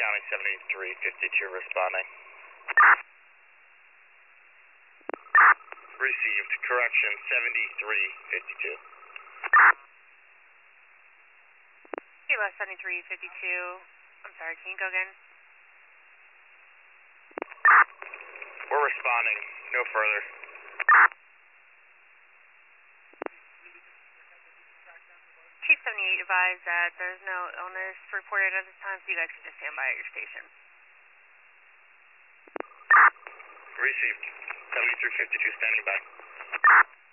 County 7352 responding. Received. Correction 7352. Kilo 7352. I'm sorry, can you go again? We're responding. No further. Chief 78 advised that there's no illness reported at this time, so you guys can just stand by at your station. Received. 7352 standing by.